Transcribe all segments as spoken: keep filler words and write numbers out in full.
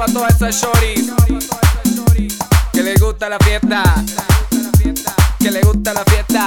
pa' todas esas shorties que le gusta la fiesta, que le gusta la fiesta.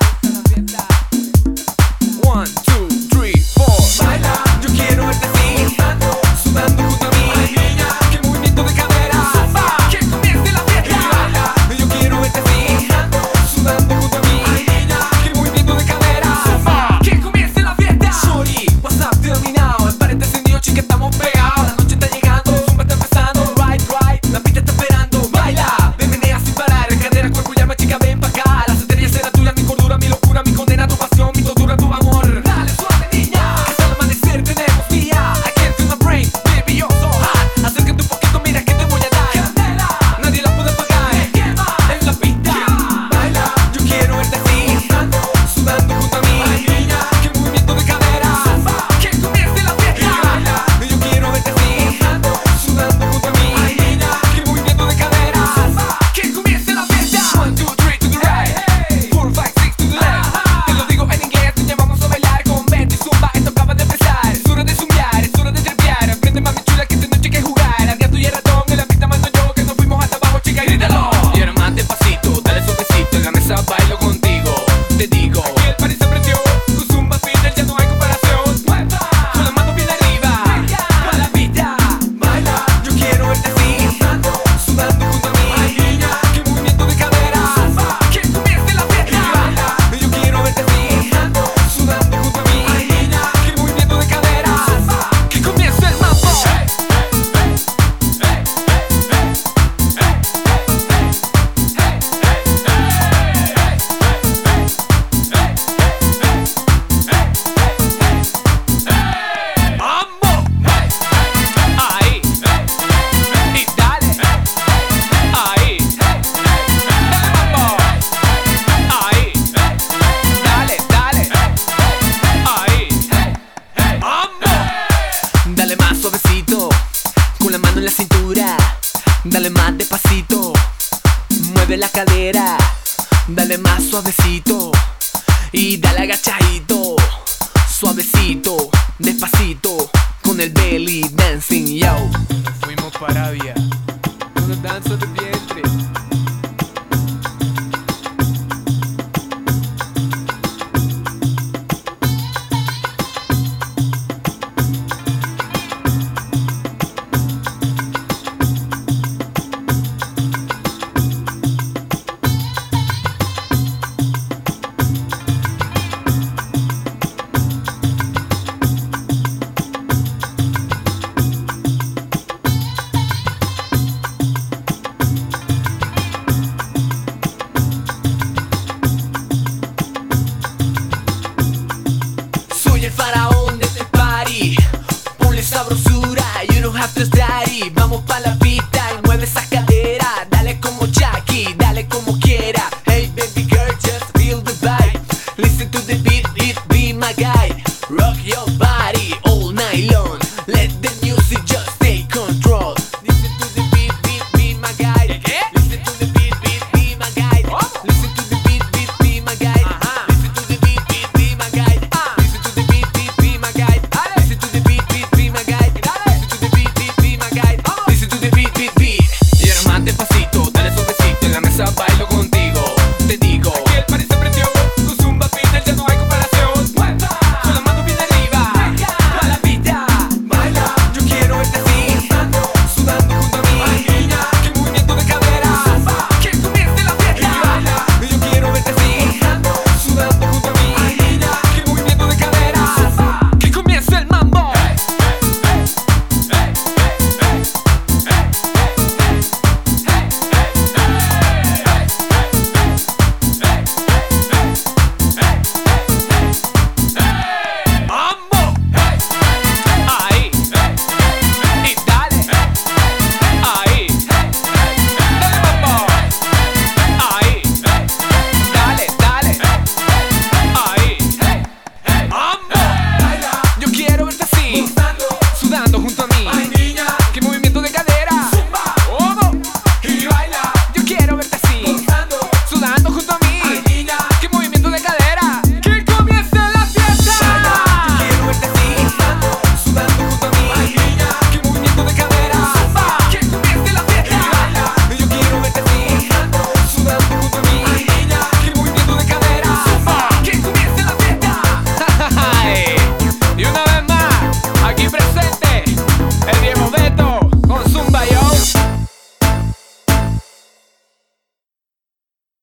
One, two, three, four. Baila, yo quiero verte así, sudando junto a mí. Ay, niña, qué movimiento de cadera. Zumba, que comience la fiesta. Baila, yo quiero verte así, sudando junto a mí. Ay, niña, qué movimiento de cadera. Zumba, que comience la fiesta. Shorty, WhatsApp terminado, el parete encendido, chica, estamos pegados. La noche está llegando, el zumba está empezando. Right, right, la pista está esperando. Baila, me menea sin parar, en cadera, cuerpo, llama, chica, ven pa' acá. La sentería será tuya, mi cordura, mi locura, mi condena, tu pasión, mi tortura, tu amor. Dale suave, niña, que hasta el amanecer tenemos día. I can't feel my brain, baby, you're so hot. Acércate un poquito, mira que te voy a dar candela, nadie la puede apagar. Me quema en la pista. Baila, yo quiero verte así, sudando junto a mí. Ay, niña, qué movimiento de cadera. Zumba, que comience la fiesta. Baila, yo quiero verte así, sudando junto a mí. Ay, niña, qué movimiento de cadera. Zumba, que comience la fiesta. One, two, three to the right, four, five, six to the left. Te lo digo en inglés, niña, vamos a bailar con Betty Zumba, esto acaba de empezar. Es hora de zumbiar, es hora de trepear. Aprende, mami chula, que esta noche hay que jugar. Al gato y el ratón, en la pista mando yo, que nos fuimos hasta abajo, chica, grítalo. Y ahora más despacito, dale suavecito, en la mesa bailo contigo. Te digo, aquí el party se prendió, tu zumba fitness ya no hay comparación. Mueva, con las manos bien arriba, con la pista. Baila, yo quiero verte así, sudando junto a mí. Ay, niña, qué movimiento de cadera. Zumba, que comience la fiesta. Baila, yo quiero verte así, sudando junto a mí. Ay, niña, qué movimiento de cadera. Zumba, que comience el mambo. Mambo, ahí, y dale, ahí, dale mambo, ahí, dale, dale, ahí, mambo. Dale más suavecito, con la mano en la cintura, dale más despacito, mueve la cadera, dale más suavecito y dale agachadito, suavecito, despacito, con el belly dancing, yo. Fuimos para Arabia, con el danza de vientre. Soy el faraón de este party, ponle sabrosura, you don't have to study. Vamos pa' la pista y mueve esa cadera. Dale como Jackie, dale como quiera. Hey baby girl, just feel the vibe. Listen to the beat, beat, be my guide. Rock your body all night long. Let the music just take control. Listen to the beat, beat, be my guide. Listen to the beat, beat, be my guide. Listen to the beat, beat, be my guide. Listen to the beat, beat, be my guide. Listen to the beat, beat, be my guide. Listen to the beat, beat, be my guide. Listen to the beat, beat, be my guide. Listen to the beat, beat, beat. Y ahora más despacito, dale suavecito, en la mesa bailo contigo. Te digo, aquí el party se prendió, tu zumba fitness ya no hay comparación. Mueva, con las manos bien arriba, con la pista. Baila, yo quiero verte así, sudando junto a mí. Ay, niña, qué movimiento de cadera. Zumba, que comience la fiesta. Baila, yo quiero verte así, sudando junto a mí. Ay, niña, qué movimiento de cadera. Zumba, que comience el mambo. Mambo, ahí, y dale, ahí, dale mambo, ahí, dale, dale, ahí, mambo. Yo quiero verte así,